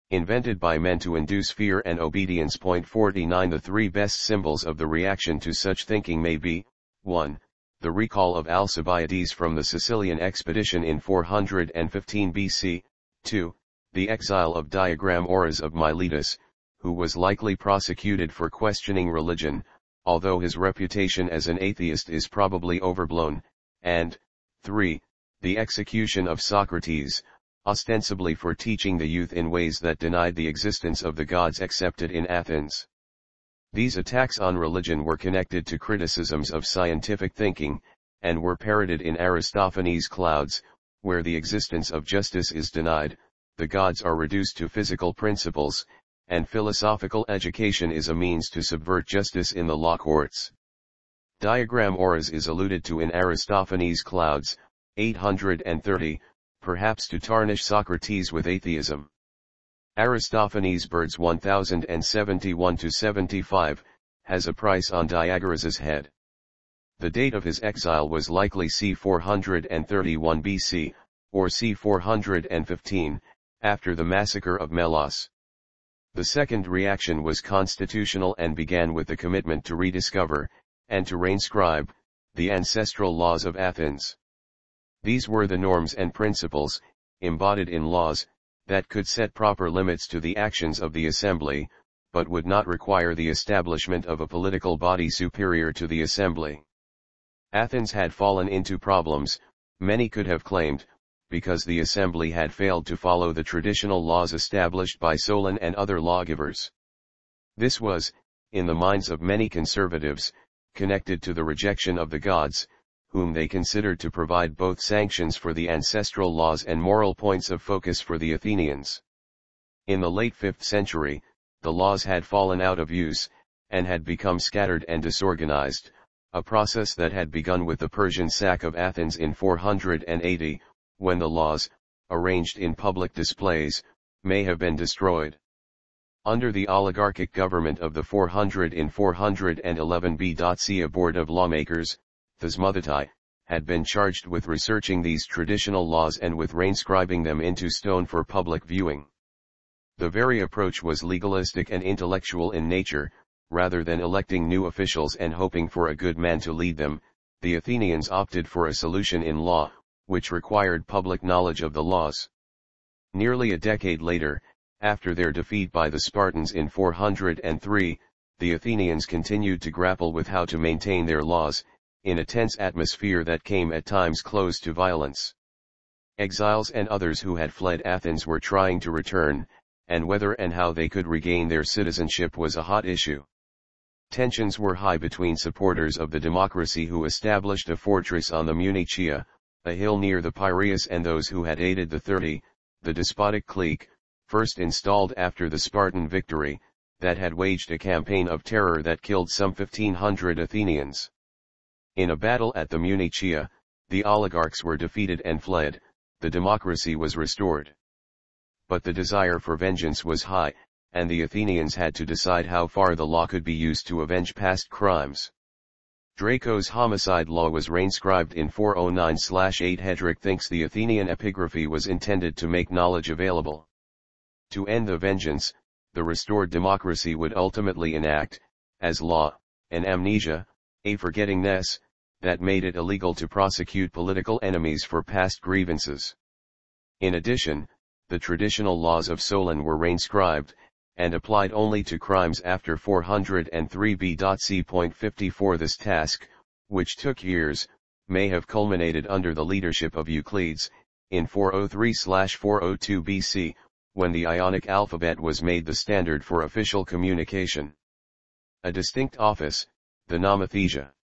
invented by men to induce fear and obedience. 49 The three best symbols of the reaction to such thinking may be, 1. The recall of Alcibiades from the Sicilian expedition in 415 BC, 2. The exile of Diagrammores of Miletus, who was likely prosecuted for questioning religion, although his reputation as an atheist is probably overblown, and 3. The execution of Socrates, ostensibly for teaching the youth in ways that denied the existence of the gods accepted in Athens. These attacks on religion were connected to criticisms of scientific thinking, and were parroted in Aristophanes' Clouds, where the existence of justice is denied, the gods are reduced to physical principles, and philosophical education is a means to subvert justice in the law courts. Diagrammores is alluded to in Aristophanes' Clouds, 830, perhaps to tarnish Socrates with atheism. Aristophanes' Birds 1071-75, has a price on Diagoras' head. The date of his exile was likely c. 431 BC, or c. 415, after the massacre of Melos. The second reaction was constitutional and began with the commitment to rediscover, and to reinscribe, the ancestral laws of Athens. These were the norms and principles, embodied in laws, that could set proper limits to the actions of the assembly, but would not require the establishment of a political body superior to the assembly. Athens had fallen into problems, many could have claimed, because the assembly had failed to follow the traditional laws established by Solon and other lawgivers. This was, in the minds of many conservatives, connected to the rejection of the gods, whom they considered to provide both sanctions for the ancestral laws and moral points of focus for the Athenians. In the late 5th century, the laws had fallen out of use, and had become scattered and disorganized, a process that had begun with the Persian sack of Athens in 480, when the laws, arranged in public displays, may have been destroyed. Under the oligarchic government of the 411 BC, a board of lawmakers, Thesmophytae, had been charged with researching these traditional laws and with reinscribing them into stone for public viewing. The very approach was legalistic and intellectual in nature. Rather than electing new officials and hoping for a good man to lead them, the Athenians opted for a solution in law, which required public knowledge of the laws. Nearly a decade later, after their defeat by the Spartans in 403, the Athenians continued to grapple with how to maintain their laws, in a tense atmosphere that came at times close to violence. Exiles and others who had fled Athens were trying to return, and whether and how they could regain their citizenship was a hot issue. Tensions were high between supporters of the democracy who established a fortress on the Munichia, a hill near the Piraeus, and those who had aided the 30, the despotic clique, first installed after the Spartan victory, that had waged a campaign of terror that killed some 1,500 Athenians. In a battle at the Munichia, the oligarchs were defeated and fled, the democracy was restored. But the desire for vengeance was high, and the Athenians had to decide how far the law could be used to avenge past crimes. Draco's homicide law was reinscribed in 409/8. Hedrick thinks the Athenian epigraphy was intended to make knowledge available. To end the vengeance, the restored democracy would ultimately enact, as law, an amnesia, a forgettingness, that made it illegal to prosecute political enemies for past grievances. In addition, the traditional laws of Solon were reinscribed, and applied only to crimes after 403 BC. 54 This task, which took years, may have culminated under the leadership of Euclides, in 403/402 BC, when the Ionic alphabet was made the standard for official communication. A distinct office, the Nomothesia,